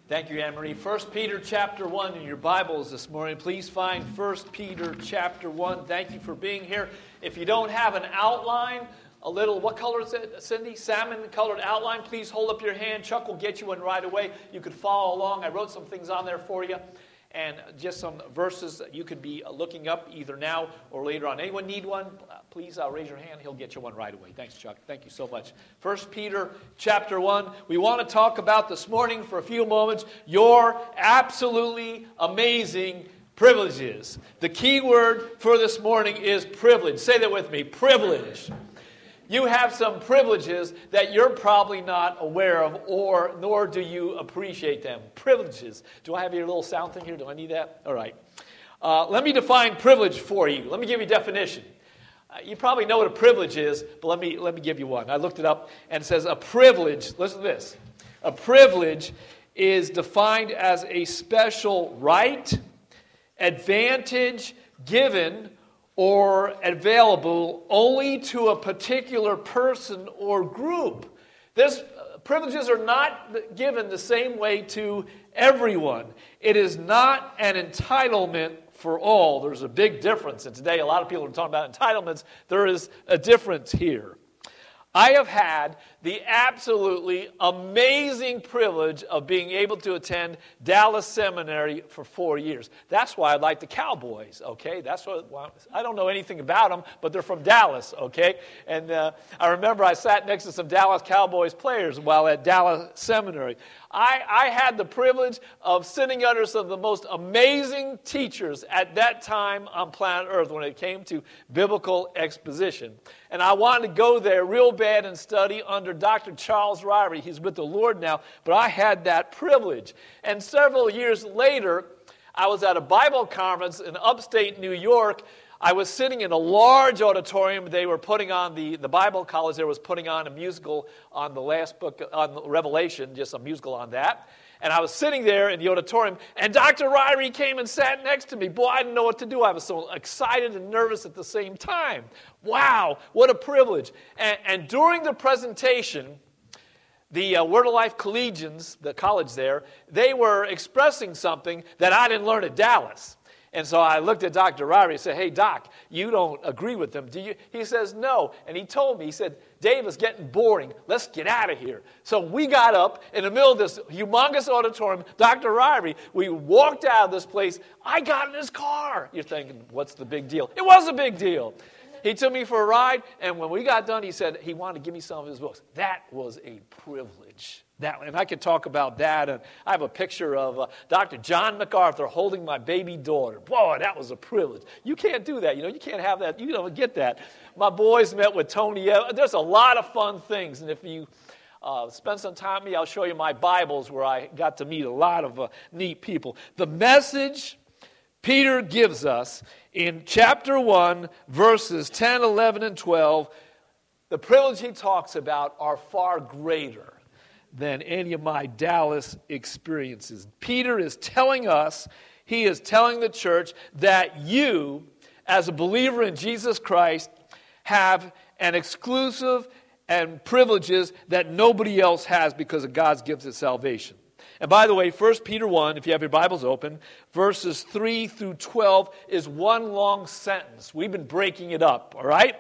Thank you, Anne-Marie. 1 Peter chapter 1 in your Bibles this morning. Please find 1 Peter chapter 1. Thank you for being here. If you don't have an outline, a little, what color is it, Cindy? Salmon-colored outline, please hold up your hand. Chuck will get you one right away. You could follow along. I wrote some things on there for you. And just some verses that you could be looking up either now or later on. Anyone need one? Please raise your hand. He'll get you one right away. Thanks, Chuck. Thank you so much. 1 Peter chapter 1. We want to talk about this morning for a few moments your absolutely amazing privileges. The key word for this morning is privilege. Say that with me. Privilege. You have some privileges that you're probably not aware of, nor do you appreciate them. Privileges. Do I have your little sound thing here? Do I need that? All right. Let me define privilege for you. Let me give you a definition. You probably know what a privilege is, but let me give you one. I looked it up, and it says a privilege. Listen to this. A privilege is defined as a special right, advantage given, or available only to a particular person or group. Privileges are not given the same way to everyone. It is not an entitlement for all. There's a big difference. And today a lot of people are talking about entitlements. There is a difference here. I have had the absolutely amazing privilege of being able to attend Dallas Seminary for 4 years. That's why I like the Cowboys, okay? I don't know anything about them, but they're from Dallas, okay? And I remember I sat next to some Dallas Cowboys players while at Dallas Seminary. I had the privilege of sitting under some of the most amazing teachers at that time on planet Earth when it came to biblical exposition. And I wanted to go there real bad and study under Dr. Charles Ryrie. He's with the Lord now, but I had that privilege. And several years later, I was at a Bible conference in upstate New York. I was sitting in a large auditorium. They were putting on, the Bible college there was putting on a musical on the last book, on Revelation, just a musical on that. And I was sitting there in the auditorium, and Dr. Ryrie came and sat next to me. Boy, I didn't know what to do. I was so excited and nervous at the same time. Wow, what a privilege. And during the presentation, the Word of Life Collegians, the college there, they were expressing something that I didn't learn at Dallas. And so I looked at Dr. Ryrie and said, "Hey, Doc, you don't agree with them, do you?" He says, "No." And he told me, he said, "Dave, it's getting boring. Let's get out of here." So we got up in the middle of this humongous auditorium. Dr. Ryrie, we walked out of this place. I got in his car. You're thinking, what's the big deal? It was a big deal. He took me for a ride, and when we got done, he said he wanted to give me some of his books. That was a privilege. And I could talk about that. And I have a picture of Dr. John MacArthur holding my baby daughter. Boy, that was a privilege. You can't do that. You can't have that. You don't get that. My boys met with Tony. There's a lot of fun things. And if you spend some time with me, I'll show you my Bibles where I got to meet a lot of neat people. The message Peter gives us in chapter 1, verses 10, 11, and 12, the privilege he talks about are far greater than any of my Dallas experiences. Peter is telling us, he is telling the church that you, as a believer in Jesus Christ, have an exclusive and privileges that nobody else has because of God's gift of salvation. And by the way, 1 Peter 1, if you have your Bibles open, verses 3 through 12 is one long sentence. We've been breaking it up, all right?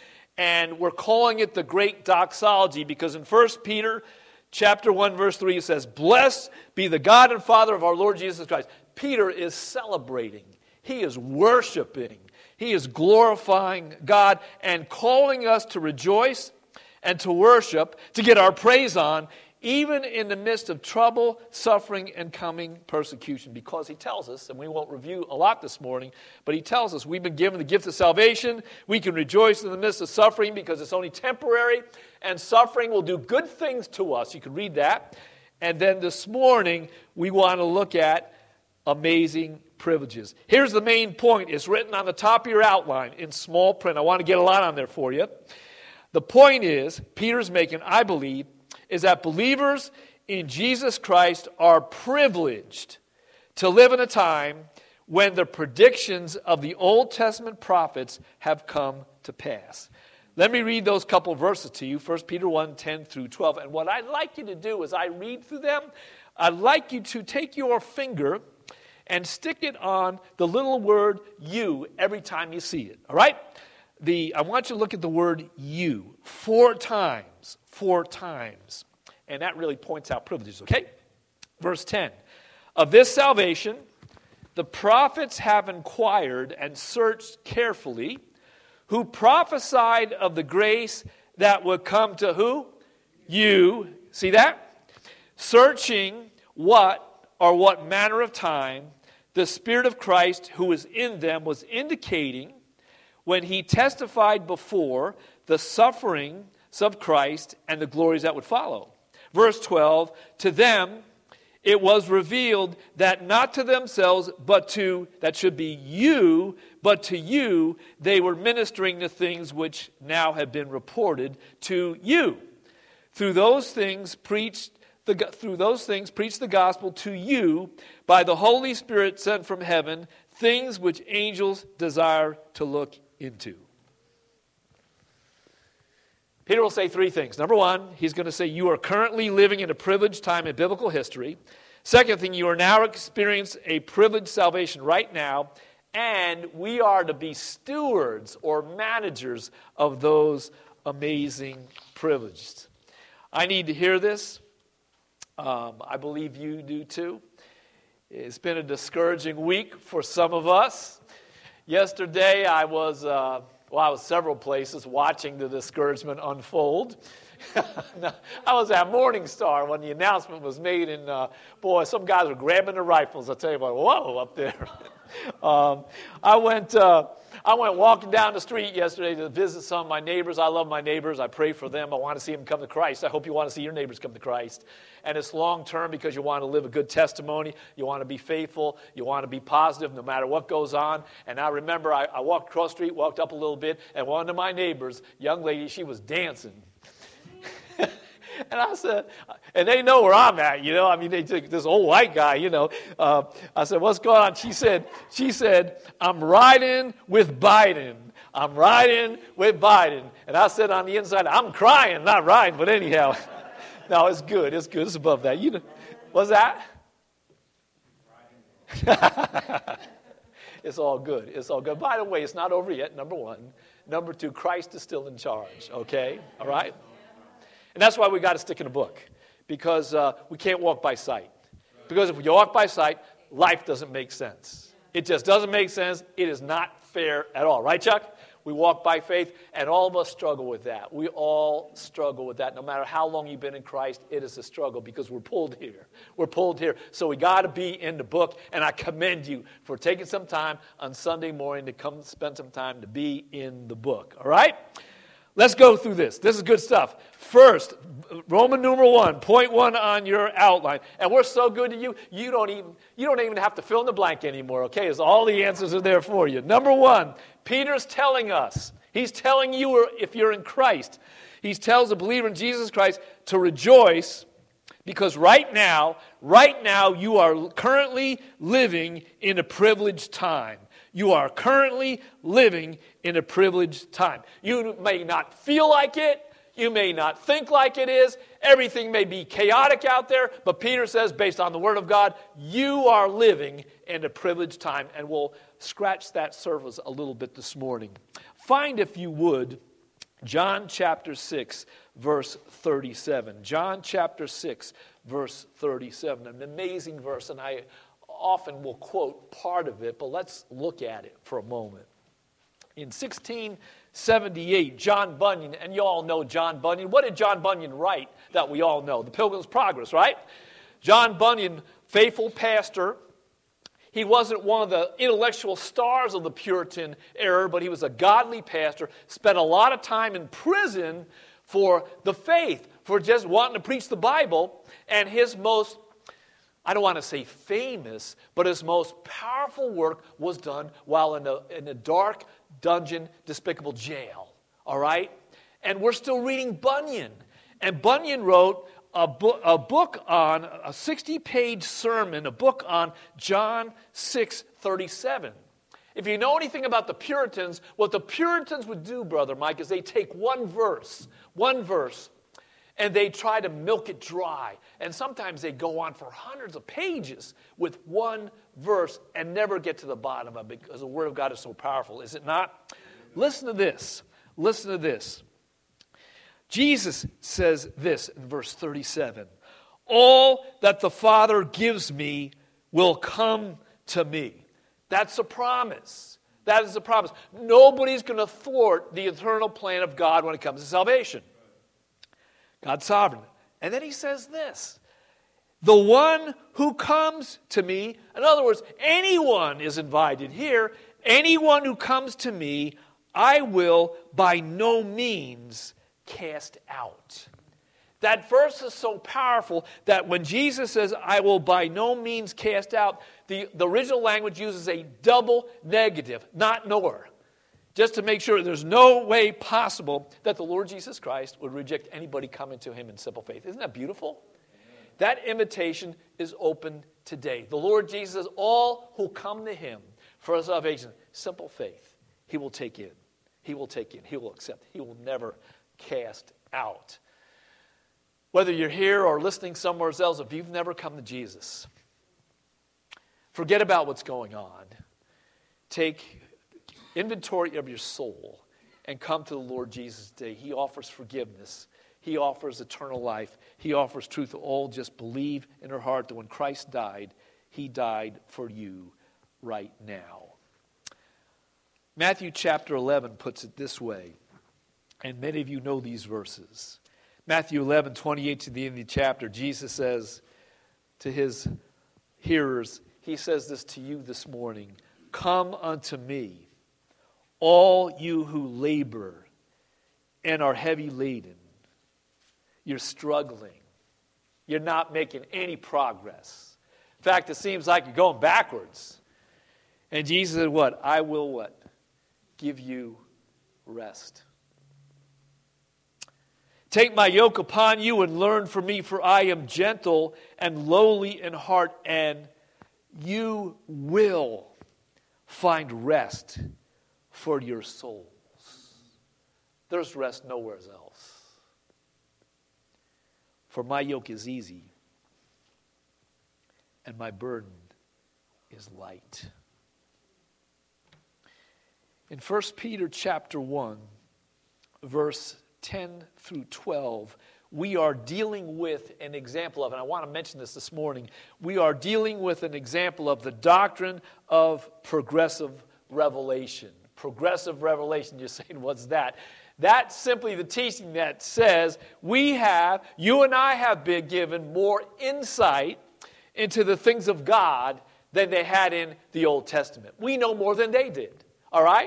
And we're calling it the Great Doxology because in 1 Peter chapter 1, verse 3, it says, "Blessed be the God and Father of our Lord Jesus Christ." Peter is celebrating. He is worshiping. He is glorifying God and calling us to rejoice and to worship, to get our praise on, even in the midst of trouble, suffering, and coming persecution. Because he tells us, and we won't review a lot this morning, but he tells us we've been given the gift of salvation. We can rejoice in the midst of suffering because it's only temporary, and suffering will do good things to us. You can read that. And then this morning, we want to look at amazing privileges. Here's the main point. It's written on the top of your outline in small print. I want to get a lot on there for you. The point is, Peter's making, I believe, is that believers in Jesus Christ are privileged to live in a time when the predictions of the Old Testament prophets have come to pass. Let me read those couple verses to you, 1 Peter 1, 10 through 12. And what I'd like you to do as I read through them, I'd like you to take your finger and stick it on the little word you every time you see it. All right? I want you to look at the word you 4 times. 4 times. And that really points out privileges, okay? Verse 10. Of this salvation, the prophets have inquired and searched carefully, who prophesied of the grace that would come to who? You. See that? Searching what manner of time the Spirit of Christ who was in them was indicating when he testified before the sufferings of Christ and the glories that would follow. Verse 12, to them it was revealed that not to themselves, but to, that should be you, but to you they were ministering the things which now have been reported to you. Through those things preached the gospel to you by the Holy Spirit sent from heaven, things which angels desire to look into. Peter will say 3 things. Number 1, he's going to say you are currently living in a privileged time in biblical history. Second thing, you are now experiencing a privileged salvation right now, and we are to be stewards or managers of those amazing privileges. I need to hear this. I believe you do too. It's been a discouraging week for some of us. Yesterday I was several places watching the discouragement unfold. I was at Morning Star when the announcement was made, and some guys were grabbing their rifles. I tell you what, whoa, up there. I went walking down the street yesterday to visit some of my neighbors. I love my neighbors. I pray for them. I want to see them come to Christ. I hope you want to see your neighbors come to Christ. And it's long term because you want to live a good testimony. You want to be faithful. You want to be positive no matter what goes on. And I remember I walked across the street, walked up a little bit, and one of my neighbors, young lady, she was dancing. And I said, and they know where I'm at, you know. I mean, they took this old white guy, you know. I said, what's going on? She said, I'm riding with Biden. I'm riding with Biden. And I said on the inside, I'm crying, not riding. But anyhow, no, it's good. It's good. It's above that. You know, what's that? It's all good. It's all good. By the way, it's not over yet, number 1. Number 2, Christ is still in charge, okay? All right? And that's why we got to stick in a book, because we can't walk by sight. Because if we walk by sight, life doesn't make sense. It just doesn't make sense. It is not fair at all. Right, Chuck? We walk by faith, and all of us struggle with that. We all struggle with that. No matter how long you've been in Christ, it is a struggle because we're pulled here. We're pulled here. So we got to be in the book, and I commend you for taking some time on Sunday morning to come spend some time to be in the book. All right? Let's go through this. This is good stuff. First, Roman numeral 1, point 1 on your outline. And we're so good to you, you don't even have to fill in the blank anymore, okay? As all the answers are there for you. Number 1, Peter's telling us. He's telling you if you're in Christ. He tells a believer in Jesus Christ to rejoice because right now you are currently living in a privileged time. You are currently living in a privileged time. You may not feel like it. You may not think like it is. Everything may be chaotic out there. But Peter says, based on the Word of God, you are living in a privileged time. And we'll scratch that surface a little bit this morning. Find, if you would, John chapter 6, verse 37. John chapter 6, verse 37. An amazing verse, and I often will quote part of it, but let's look at it for a moment. In 1678, John Bunyan, and you all know John Bunyan. What did John Bunyan write that we all know? The Pilgrim's Progress, right? John Bunyan, faithful pastor. He wasn't one of the intellectual stars of the Puritan era, but he was a godly pastor, spent a lot of time in prison for the faith, for just wanting to preach the Bible, and his most, I don't want to say famous, but his most powerful work was done while in a dark dungeon, despicable jail. All right? And we're still reading Bunyan. And Bunyan wrote a book on, a 60-page sermon, a book on John 6:37. If you know anything about the Puritans, what the Puritans would do, Brother Mike, is they take one verse, And they try to milk it dry. And sometimes they go on for hundreds of pages with one verse and never get to the bottom of it because the Word of God is so powerful, is it not? Listen to this. Listen to this. Jesus says this in verse 37. All that the Father gives me will come to me. That's a promise. That is a promise. Nobody's going to thwart the eternal plan of God when it comes to salvation. God's sovereign. And then he says this. The one who comes to me, in other words, anyone is invited here. Anyone who comes to me, I will by no means cast out. That verse is so powerful that when Jesus says, I will by no means cast out, the original language uses a double negative, not nor. Just to make sure there's no way possible that the Lord Jesus Christ would reject anybody coming to him in simple faith. Isn't that beautiful? That invitation is open today. The Lord Jesus says, all who come to him for salvation, simple faith, he will take in. He will take in. He will accept. He will never cast out. Whether you're here or listening somewhere else, if you've never come to Jesus, forget about what's going on. Take inventory of your soul and come to the Lord Jesus today. He offers forgiveness. He offers eternal life. He offers truth. All just believe in her heart that when Christ died, he died for you right now. Matthew chapter 11 puts it this way, and many of you know these verses. Matthew 11, 28 to the end of the chapter, Jesus says to his hearers, he says this to you this morning, come unto me, all you who labor and are heavy laden. You're struggling. You're not making any progress. In fact, it seems like you're going backwards. And Jesus said what? I will what? Give you rest. Take my yoke upon you and learn from me, for I am gentle and lowly in heart, and you will find rest for your souls. There's rest nowhere else. For my yoke is easy, and my burden is light. In 1 Peter chapter 1, verse 10 through 12, we are dealing with an example of, and I want to mention this morning, we are dealing with an example of the doctrine of progressive revelation. Progressive revelation, you're saying, what's that? That's simply the teaching that says you and I have been given more insight into the things of God than they had in the Old Testament. We know more than they did, all right?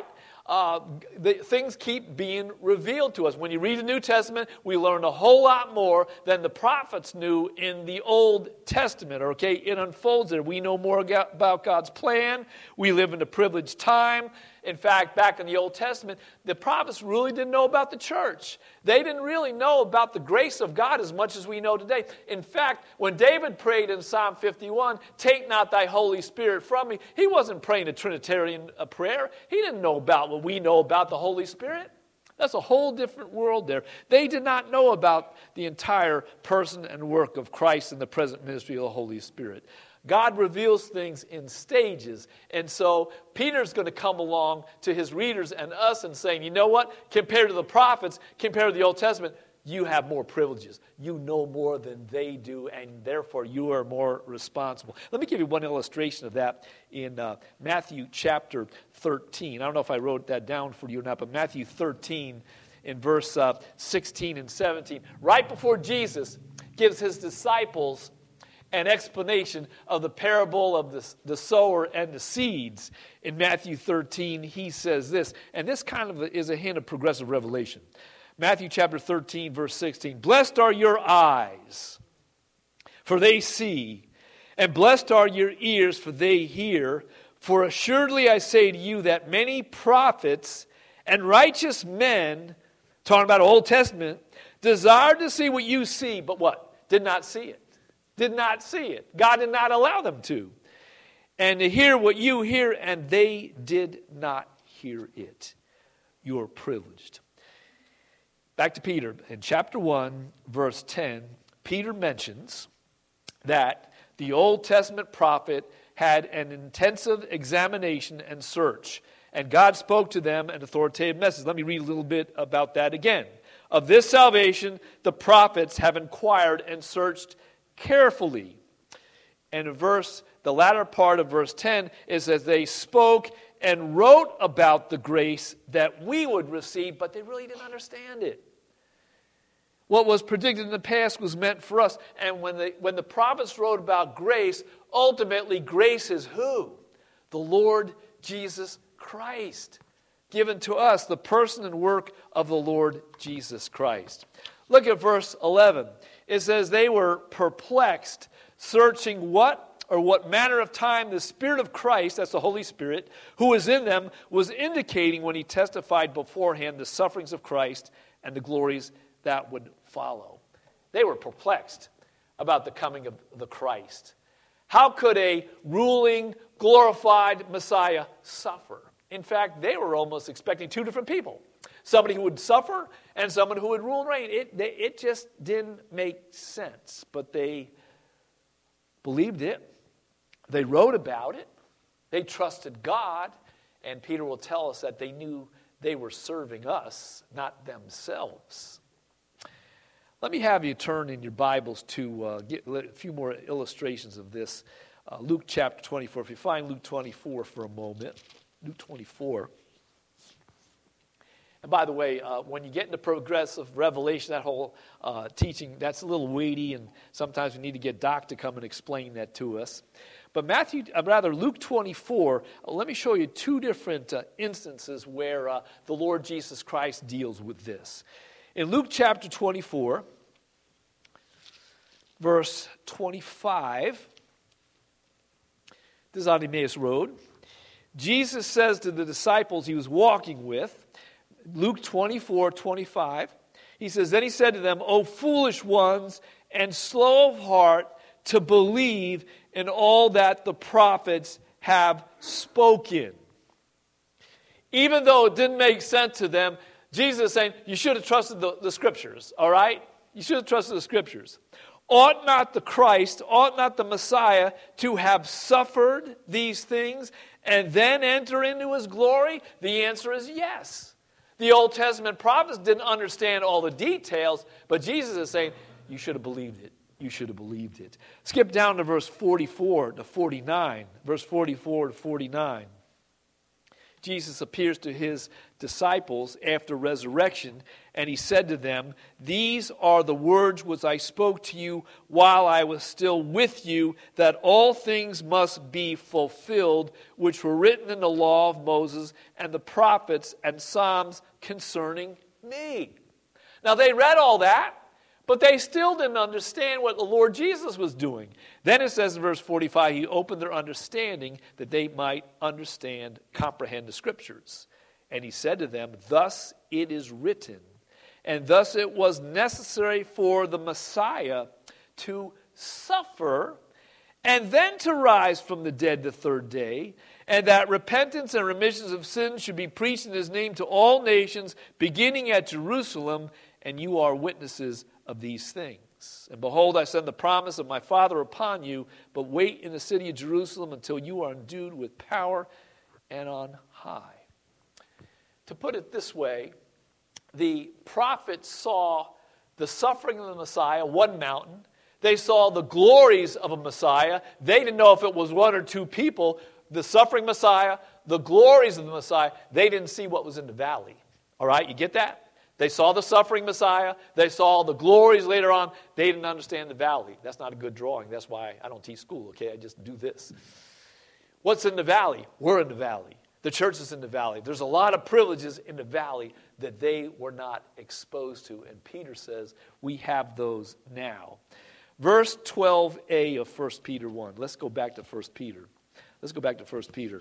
Things keep being revealed to us. When you read the New Testament, we learn a whole lot more than the prophets knew in the Old Testament. Okay, it unfolds there. We know more about God's plan. We live in a privileged time. In fact, back in the Old Testament, the prophets really didn't know about the church. They didn't really know about the grace of God as much as we know today. In fact, when David prayed in Psalm 51, take not thy Holy Spirit from me, he wasn't praying a Trinitarian prayer. He didn't know about what we know about the Holy Spirit. That's a whole different world there. They did not know about the entire person and work of Christ in the present ministry of the Holy Spirit. God reveals things in stages. And so Peter's going to come along to his readers and us and saying, you know what? Compared to the prophets, compared to the Old Testament, you have more privileges. You know more than they do, and therefore you are more responsible. Let me give you one illustration of that in Matthew chapter 13. I don't know if I wrote that down for you or not, but Matthew 13 in verse 16 and 17. Right before Jesus gives his disciples an explanation of the parable of the sower and the seeds. In Matthew 13, he says this, and this kind of is a hint of progressive revelation. Matthew chapter 13, verse 16, blessed are your eyes, for they see, and blessed are your ears, for they hear. For assuredly I say to you that many prophets and righteous men, talking about Old Testament, desired to see what you see, but what? Did not see it. Did not see it. God did not allow them to. And to hear what you hear, and they did not hear it. You are privileged. back to Peter. In chapter 1, verse 10, Peter mentions that the Old Testament prophet had an intensive examination and search, and God spoke to them an authoritative message. Let me read a little bit about that again. Of this salvation, the prophets have inquired and searched carefully. And the latter part of verse 10 is as they spoke and wrote about the grace that we would receive, but they really didn't understand it. What was predicted in the past was meant for us. And when the prophets wrote about grace, ultimately grace is who? The Lord Jesus Christ. Given to us, the person and work of the Lord Jesus Christ. Look at verse 11. It says, they were perplexed, searching what manner of time the Spirit of Christ, that's the Holy Spirit, who was in them, was indicating when he testified beforehand the sufferings of Christ and the glories that would follow. They were perplexed about the coming of the Christ. How could a ruling, glorified Messiah suffer? In fact, they were almost expecting two different people. Somebody who would suffer and someone who would rule and reign. It just didn't make sense. But they believed it. They wrote about it. They trusted God. And Peter will tell us that they knew they were serving us, not themselves. Let me have you turn in your Bibles to get a few more illustrations of this. Luke chapter 24. If you find Luke 24 for a moment. Luke 24. And by the way, when you get into progressive revelation, that whole teaching, that's a little weighty, and sometimes we need to get Doc to come and explain that to us. But Luke 24, let me show you two different instances where the Lord Jesus Christ deals with this. In Luke chapter 24, verse 25, this is on Emmaus Road. Jesus says to the disciples he was walking with, Luke 24:25, he says, then he said to them, O foolish ones, and slow of heart to believe in all that the prophets have spoken. Even though it didn't make sense to them, Jesus is saying, you should have trusted the Scriptures, all right? You should have trusted the Scriptures. Ought not the Christ, ought not the Messiah to have suffered these things and then enter into his glory? The answer is yes. The Old Testament prophets didn't understand all the details, but Jesus is saying, you should have believed it. You should have believed it. Skip down to verse 44 to 49. Verse 44 to 49. Jesus appears to his disciples after resurrection, and he said to them, these are the words which I spoke to you while I was still with you, that all things must be fulfilled, which were written in the law of Moses and the prophets and Psalms concerning me. Now they read all that, but they still didn't understand what the Lord Jesus was doing. Then it says in verse 45, he opened their understanding that they might understand, comprehend the Scriptures. And he said to them, thus it is written, and thus it was necessary for the Messiah to suffer and then to rise from the dead the third day, and that repentance and remissions of sins should be preached in his name to all nations, beginning at Jerusalem, and you are witnesses of these things. And behold, I send the promise of my Father upon you, but wait in the city of Jerusalem until you are endued with power and on high. To put it this way, the prophets saw the suffering of the Messiah, one mountain. They saw the glories of a Messiah. They didn't know if it was one or two people. The suffering Messiah, the glories of the Messiah. They didn't see what was in the valley. All right, you get that? They saw the suffering Messiah. They saw the glories later on. They didn't understand the valley. That's not a good drawing. That's why I don't teach school, okay? I just do this. What's in the valley? We're in the valley. The church is in the valley. There's a lot of privileges in the valley that they were not exposed to. And Peter says we have those now. Verse 12a of 1 Peter 1. Let's go back to 1 Peter. Let's go back to 1 Peter.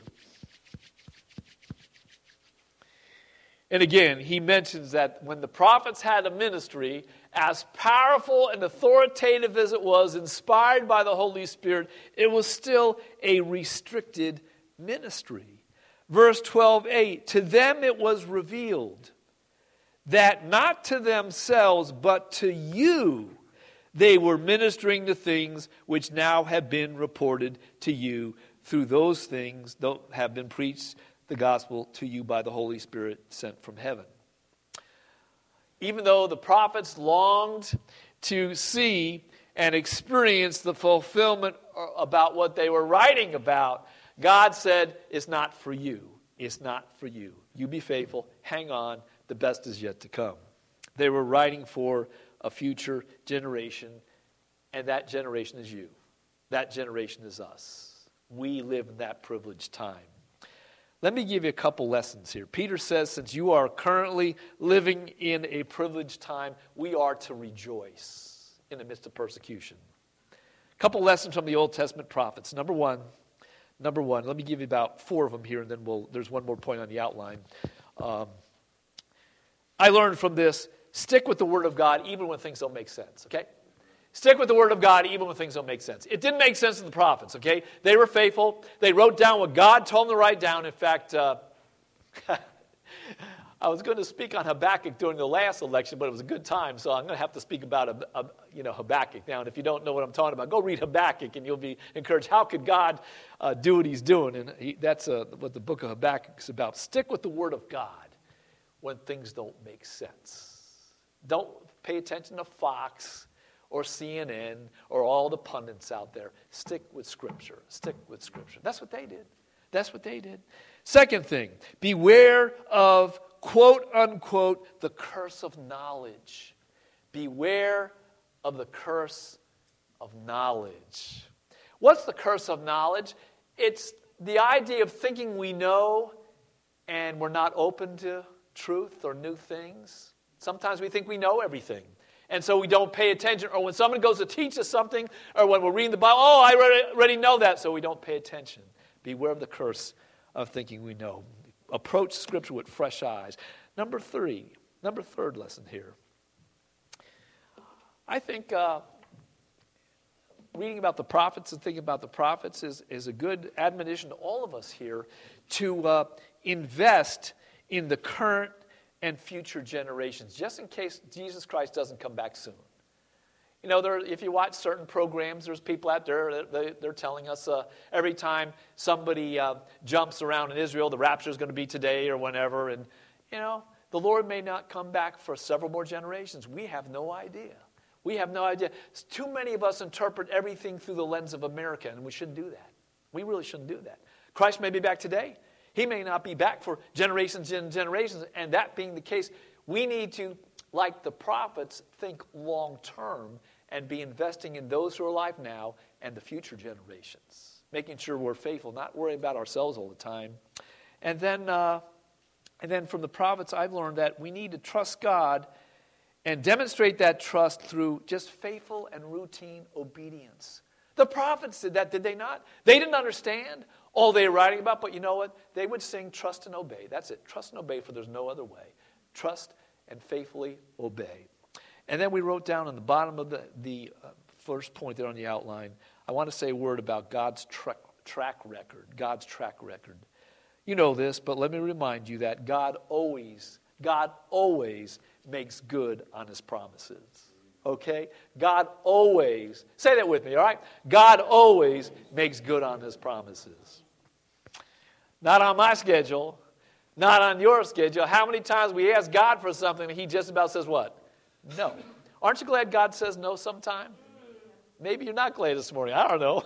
And again, he mentions that when the prophets had a ministry, as powerful and authoritative as it was, inspired by the Holy Spirit, it was still a restricted ministry. Verse 12a, to them it was revealed that not to themselves, but to you, they were ministering the things which now have been reported to you through those things that have been preached the gospel to you by the Holy Spirit sent from heaven. Even though the prophets longed to see and experience the fulfillment about what they were writing about, God said, it's not for you. It's not for you. You be faithful. Hang on. The best is yet to come. They were writing for a future generation, and that generation is you. That generation is us. We live in that privileged time. Let me give you a couple lessons here. Peter says, since you are currently living in a privileged time, we are to rejoice in the midst of persecution. A couple lessons from the Old Testament prophets. Number one, let me give you about 4 of them here, and then there's one more point on the outline. I learned from this, stick with the Word of God even when things don't make sense, okay? Stick with the Word of God even when things don't make sense. It didn't make sense to the prophets, okay? They were faithful. They wrote down what God told them to write down. In fact, I was going to speak on Habakkuk during the last election, but it was a good time, so I'm going to have to speak about Habakkuk now. And if you don't know what I'm talking about, go read Habakkuk, and you'll be encouraged. How could God do what He's doing? And that's what the book of Habakkuk is about. Stick with the Word of God when things don't make sense. Don't pay attention to Fox or CNN or all the pundits out there. Stick with Scripture. Stick with Scripture. That's what they did. That's what they did. Second thing, beware of, quote unquote, the curse of knowledge. Beware of the curse of knowledge. What's the curse of knowledge? It's the idea of thinking we know and we're not open to truth or new things. Sometimes we think we know everything, and so we don't pay attention. Or when someone goes to teach us something, or when we're reading the Bible, I already know that, so we don't pay attention. Beware of the curse of thinking we know. Approach Scripture with fresh eyes. Number third lesson here. I think reading about the prophets and thinking about the prophets is a good admonition to all of us here to invest in the current and future generations, just in case Jesus Christ doesn't come back soon. You know, if you watch certain programs, there's people out there, they're telling us every time somebody jumps around in Israel, the rapture is going to be today or whenever. And, you know, the Lord may not come back for several more generations. We have no idea. We have no idea. Too many of us interpret everything through the lens of America, and we shouldn't do that. We really shouldn't do that. Christ may be back today. He may not be back for generations and generations. And that being the case, we need to, like the prophets, think long term and be investing in those who are alive now and the future generations. Making sure we're faithful, not worrying about ourselves all the time. And then from the prophets, I've learned that we need to trust God and demonstrate that trust through just faithful and routine obedience. The prophets did that, did they not? They didn't understand all they were writing about, but you know what? They would sing, trust and obey. That's it. Trust and obey, for there's no other way. Trust and faithfully obey. And then we wrote down on the bottom of the first point there on the outline, I want to say a word about God's track record. God's track record. You know this, but let me remind you that God always makes good on His promises. Okay? God always, say that with me, all right? God always makes good on His promises. Not on my schedule, not on your schedule. How many times we ask God for something and He just about says what? No. Aren't you glad God says no sometime? Maybe you're not glad this morning. I don't know.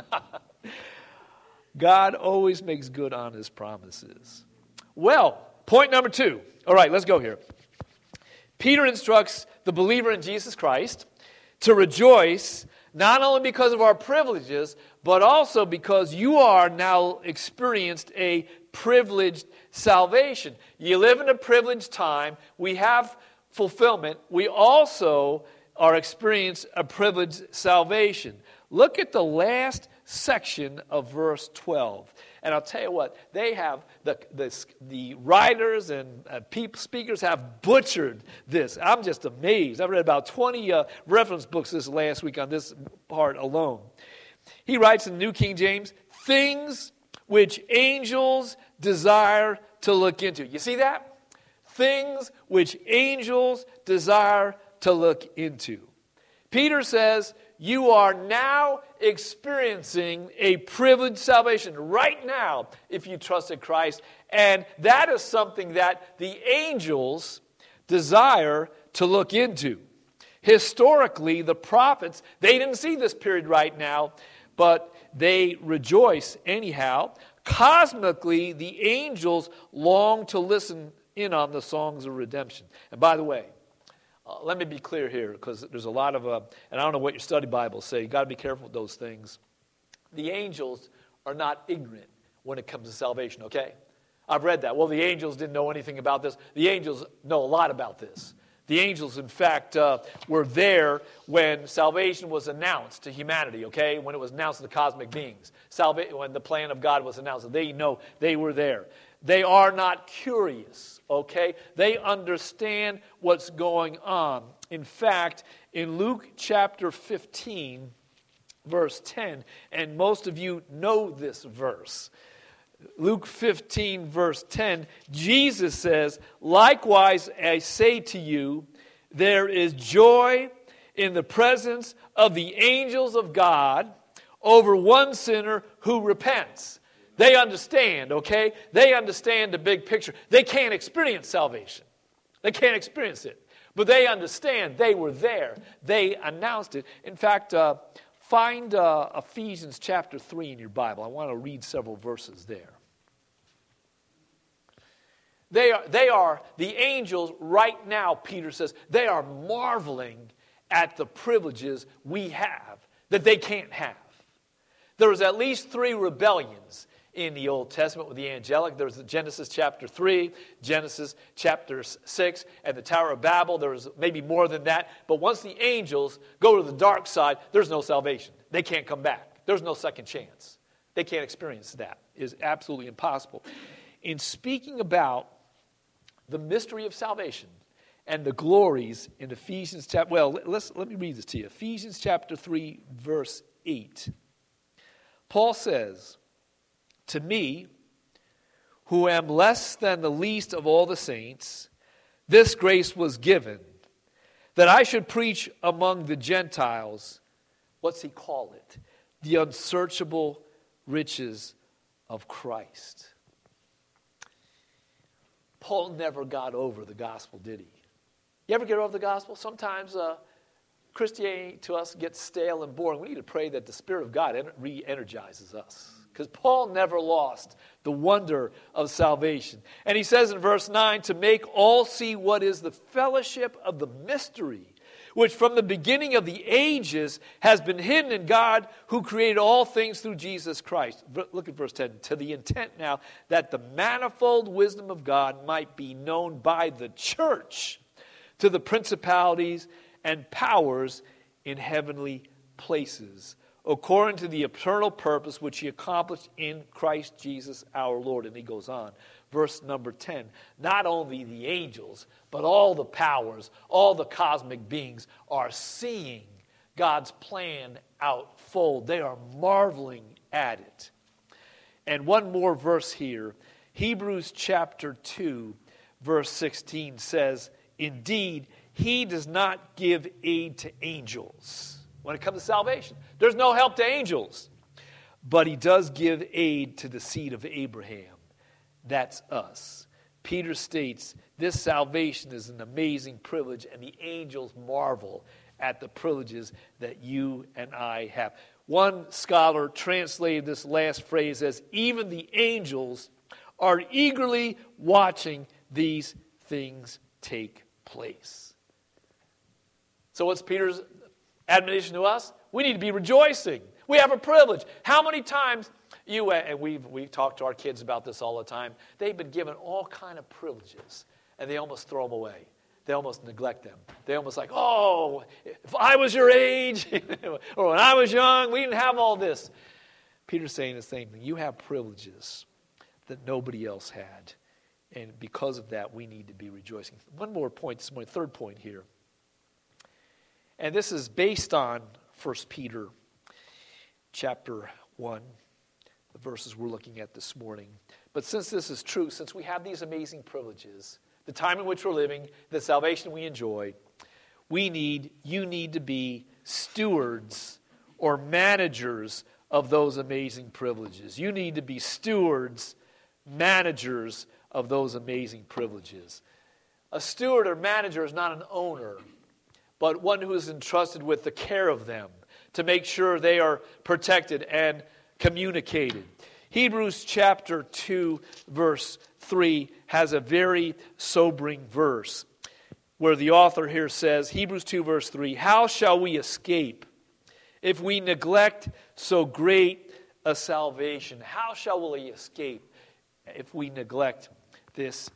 God always makes good on His promises. Well, point number 2. All right, let's go here. Peter instructs the believer in Jesus Christ to rejoice not only because of our privileges, but also because you are now experienced a privileged salvation. You live in a privileged time. We have fulfillment. We also are experiencing a privileged salvation. Look at the last section of verse 12. And I'll tell you what, they have, the writers and speakers have butchered this. I'm just amazed. I've read about 20 reference books this last week on this part alone. He writes in the New King James, things which angels desire to look into. You see that? things which angels desire to look into. Peter says, you are now experiencing a privileged salvation right now if you trusted Christ. And that is something that the angels desire to look into. Historically, the prophets, they didn't see this period right now, but they rejoice anyhow. Cosmically, the angels long to listen in on the songs of redemption. And by the way, let me be clear here, because there's a lot of, and I don't know what your study Bibles say, you've got to be careful with those things. The angels are not ignorant when it comes to salvation, okay? I've read that. Well, the angels didn't know anything about this. The angels know a lot about this. The angels, in fact, were there when salvation was announced to humanity, okay? When it was announced to the cosmic beings. When the plan of God was announced, they know they were there. They are not curious, okay? They understand what's going on. In fact, in Luke chapter 15, verse 10, and most of you know this verse, Luke 15, verse 10, Jesus says, likewise I say to you, there is joy in the presence of the angels of God over one sinner who repents. They understand, okay? They understand the big picture. They can't experience salvation. They can't experience it. But they understand. They were there. They announced it. In fact, find Ephesians chapter 3 in your Bible. I want to read several verses there. They are the angels right now, Peter says, they are marveling at the privileges we have that they can't have. There was at least 3 rebellions in the Old Testament with the angelic. There was Genesis chapter 3, Genesis chapter 6, and the Tower of Babel. There was maybe more than that. But once the angels go to the dark side, there's no salvation. They can't come back. There's no second chance. They can't experience that. It is absolutely impossible. In speaking about the mystery of salvation and the glories in Ephesians chapter, let me read this to you. Ephesians chapter 3, verse 8. Paul says, to me, who am less than the least of all the saints, this grace was given, that I should preach among the Gentiles, what's he call it? The unsearchable riches of Christ. Paul never got over the gospel, did he? You ever get over the gospel? Sometimes Christianity to us gets stale and boring. We need to pray that the Spirit of God re-energizes us. Because Paul never lost the wonder of salvation. And he says in verse 9, to make all see what is the fellowship of the mystery, which from the beginning of the ages has been hidden in God, who created all things through Jesus Christ. Look at verse 10. To the intent now that the manifold wisdom of God might be known by the church to the principalities and powers in heavenly places, according to the eternal purpose which he accomplished in Christ Jesus our Lord. And he goes on. Verse number 10, not only the angels, but all the powers, all the cosmic beings are seeing God's plan outfold. They are marveling at it. And one more verse here. Hebrews chapter 2, verse 16 says, indeed, he does not give aid to angels. When it comes to salvation, there's no help to angels. But he does give aid to the seed of Abraham. That's us. Peter states, this salvation is an amazing privilege, and the angels marvel at the privileges that you and I have. One scholar translated this last phrase as, even the angels are eagerly watching these things take place. So what's Peter's admonition to us? We need to be rejoicing. We have a privilege. How many times and we've talked to our kids about this all the time. They've been given all kind of privileges, and they almost throw them away. They almost neglect them. They almost like, oh, if I was your age, or when I was young, we didn't have all this. Peter's saying the same thing. You have privileges that nobody else had, and because of that, we need to be rejoicing. One more point this morning, third point here. And this is based on 1 Peter chapter 1. The verses we're looking at this morning. But since this is true, since we have these amazing privileges, the time in which we're living, the salvation we enjoy, you need to be stewards or managers of those amazing privileges. You need to be stewards, managers of those amazing privileges. A steward or manager is not an owner, but one who is entrusted with the care of them to make sure they are protected and communicated. Hebrews chapter 2, verse 3 has a very sobering verse where the author here says, Hebrews 2, verse 3, "How shall we escape if we neglect so great a salvation?" How shall we escape if we neglect this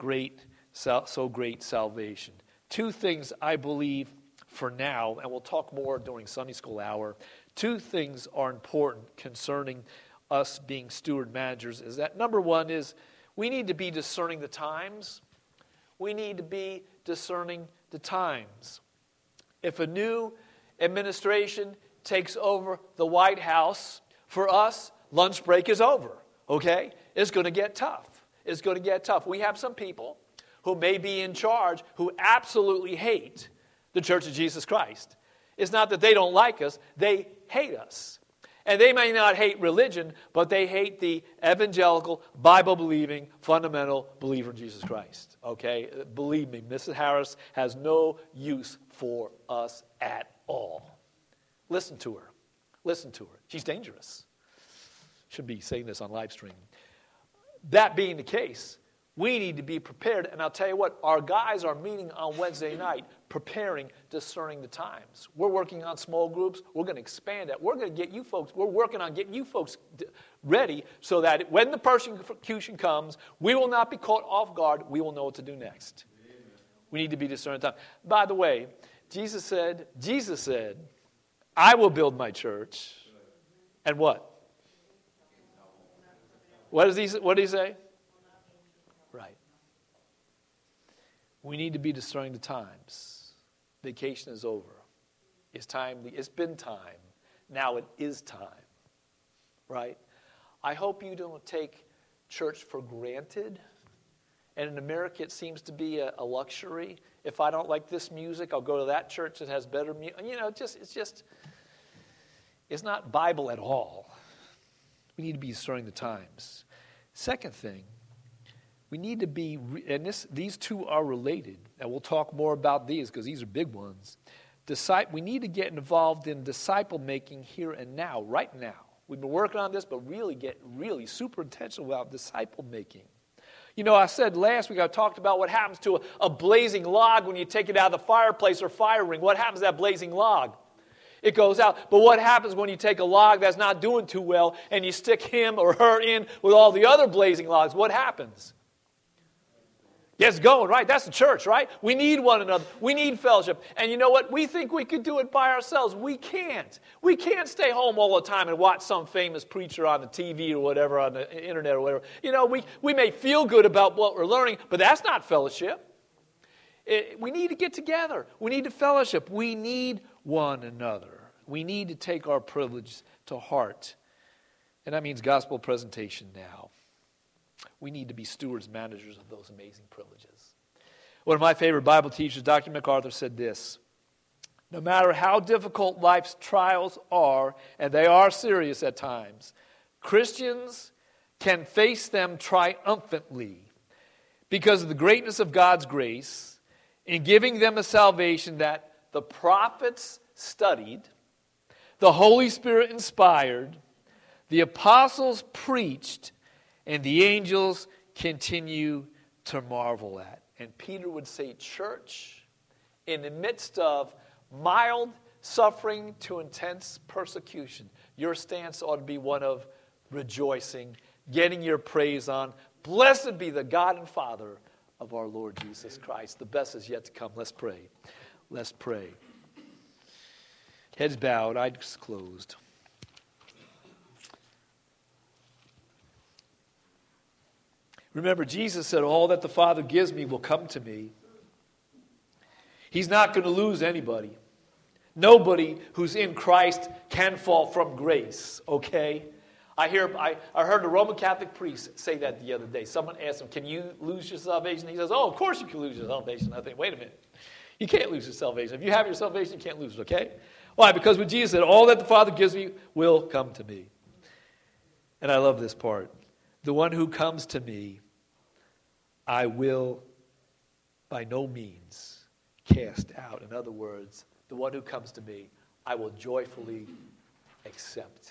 so great salvation? Two things I believe for now, and we'll talk more during Sunday school hour, two things are important concerning us being steward managers. Is that number one is we need to be discerning the times. We need to be discerning the times. If a new administration takes over the White House, for us, lunch break is over, okay? It's going to get tough. It's going to get tough. We have some people who may be in charge who absolutely hate the Church of Jesus Christ. It's not that they don't like us, they hate us. And they may not hate religion, but they hate the evangelical, Bible-believing, fundamental believer in Jesus Christ. Okay? Believe me, Mrs. Harris has no use for us at all. Listen to her. Listen to her. She's dangerous. Should be saying this on live stream. That being the case, we need to be prepared. And I'll tell you what, our guys are meeting on Wednesday night, preparing, discerning the times. We're working on small groups. We're going to expand that. We're going to get you folks, we're working on getting you folks ready so that when the persecution comes, we will not be caught off guard. We will know what to do next. Amen. We need to be discerning the time. By the way, Jesus said, I will build my church. And what? What did he say? Right. We need to be discerning the times. Vacation is over. It's time. It's been time. Now it is time. Right? I hope you don't take church for granted. And in America, it seems to be a luxury. If I don't like this music, I'll go to that church that has better music. You know, it's not Bible at all. We need to be discerning the times. Second thing, we need to be, and these two are related, and we'll talk more about these because these are big ones. We need to get involved in disciple making here and now, right now. We've been working on this, but really super intentional about disciple making. You know, I said last week, I talked about what happens to a blazing log when you take it out of the fireplace or fire ring. What happens to that blazing log? It goes out. But what happens when you take a log that's not doing too well and you stick him or her in with all the other blazing logs? What happens? Gets going, right? That's the church, right? We need one another. We need fellowship. And you know what? We think we could do it by ourselves. We can't. We can't stay home all the time and watch some famous preacher on the TV or whatever, on the internet or whatever. You know, we may feel good about what we're learning, but that's not fellowship. We need to get together. We need to fellowship. We need one another. We need to take our privilege to heart. And that means gospel presentation now. We need to be stewards, managers of those amazing privileges. One of my favorite Bible teachers, Dr. MacArthur, said this: no matter how difficult life's trials are, and they are serious at times, Christians can face them triumphantly because of the greatness of God's grace in giving them a salvation that the prophets studied, the Holy Spirit inspired, the apostles preached, and the angels continue to marvel at. And Peter would say, church, in the midst of mild suffering to intense persecution, your stance ought to be one of rejoicing, getting your praise on. Blessed be the God and Father of our Lord Jesus Christ. The best is yet to come. Let's pray. Let's pray. Heads bowed, eyes closed. Remember, Jesus said, all that the Father gives me will come to me. He's not going to lose anybody. Nobody who's in Christ can fall from grace, okay? I heard the Roman Catholic priest say that the other day. Someone asked him, can you lose your salvation? He says, oh, of course you can lose your salvation. I think, wait a minute. You can't lose your salvation. If you have your salvation, you can't lose it, okay? Why? Because when Jesus said, all that the Father gives me will come to me. And I love this part. The one who comes to me, I will by no means cast out. In other words, the one who comes to me, I will joyfully accept.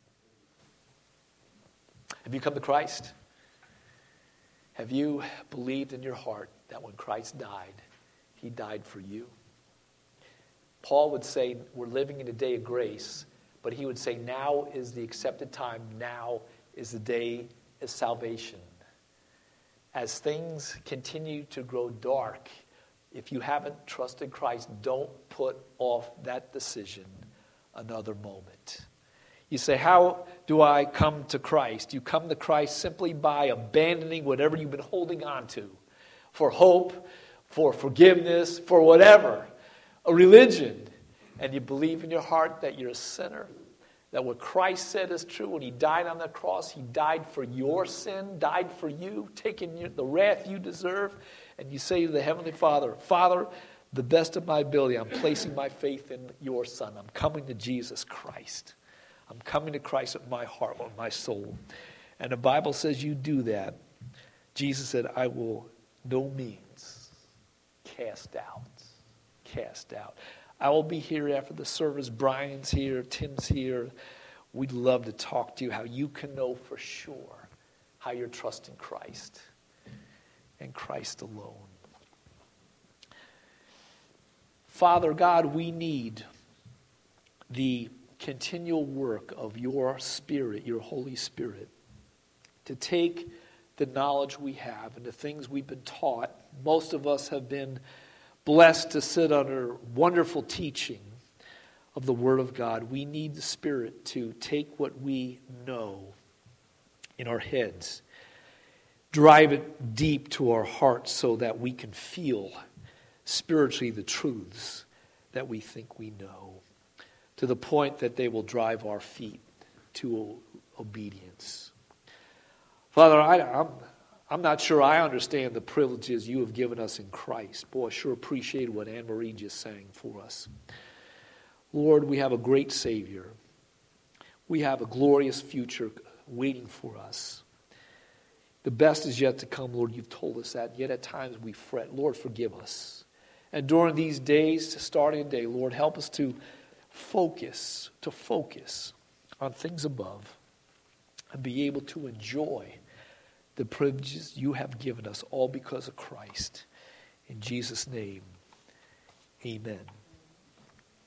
Have you come to Christ? Have you believed in your heart that when Christ died, he died for you? Paul would say we're living in a day of grace, but he would say now is the accepted time. Now is the day of salvation. As things continue to grow dark, if you haven't trusted Christ, don't put off that decision another moment. You say, how do I come to Christ? You come to Christ simply by abandoning whatever you've been holding on to for hope, for forgiveness, for whatever, a religion. And you believe in your heart that you're a sinner, that what Christ said is true. When he died on the cross, he died for your sin, died for you, taking the wrath you deserve. And you say to the Heavenly Father, Father, the best of my ability, I'm placing my faith in your Son. I'm coming to Jesus Christ. I'm coming to Christ with my heart, with my soul. And the Bible says you do that. Jesus said, I will no means cast out. Cast out. I will be here after the service. Brian's here. Tim's here. We'd love to talk to you how you can know for sure how you're trusting Christ and Christ alone. Father God, we need the continual work of your Spirit, your Holy Spirit, to take the knowledge we have and the things we've been taught. Most of us have been blessed to sit under wonderful teaching of the Word of God. We need the Spirit to take what we know in our heads, drive it deep to our hearts so that we can feel spiritually the truths that we think we know, to the point that they will drive our feet to obedience. Father, I'm not sure I understand the privileges you have given us in Christ. Boy, I sure appreciate what Anne-Marie just sang for us. Lord, we have a great Savior. We have a glorious future waiting for us. The best is yet to come, Lord. You've told us that. Yet at times we fret. Lord, forgive us. And during these days, starting today, Lord, help us to focus on things above and be able to enjoy the privileges you have given us, all because of Christ. In Jesus' name, amen.